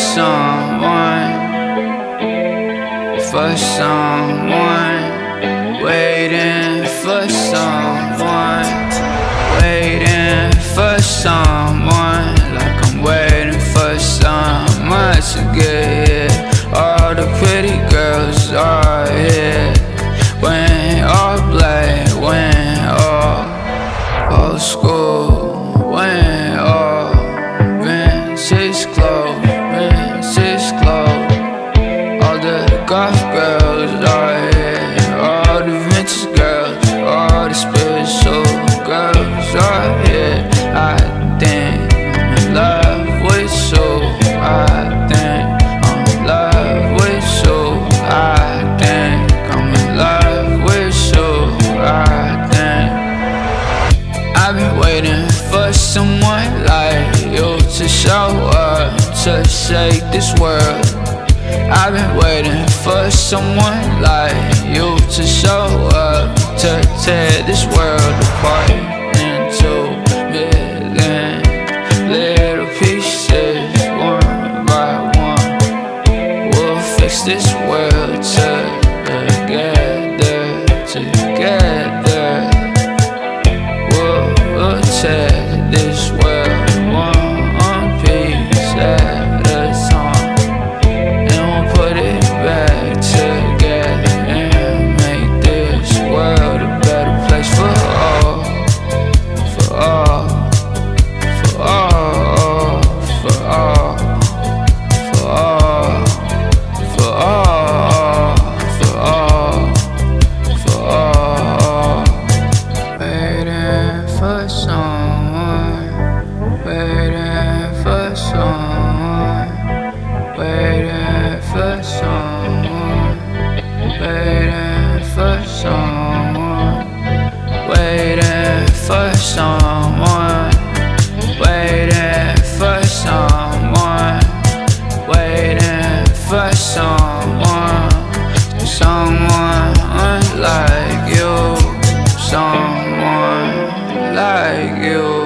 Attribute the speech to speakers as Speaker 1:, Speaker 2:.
Speaker 1: someone, waiting for someone, waiting for someone, like I'm waiting for someone to get here. All the pretty girls are here, wearing all black, wearing all old school, wearing all vintage clothes, vintage clothes. All the golf girls are here, all the vintage girls, all the spiritual girls are here. I think I'm in love with you. I think I'm in love with you. I think I'm in love with you. I think I've been waiting for someone like you to show up, to shake this world. I've been waiting for someone like you to show up, to tear this world apart into million little pieces, one by one. We'll fix this world together, together. We'll tear this world one piece at a time, and we'll put it back together and make this world a better place for all, for all, for all, for all, for all, for all, for all, for all. Waiting for someone, waiting for someone, waiting for someone, waiting for someone, waiting for someone, waiting for someone, waiting for someone, someone like you, someone like you.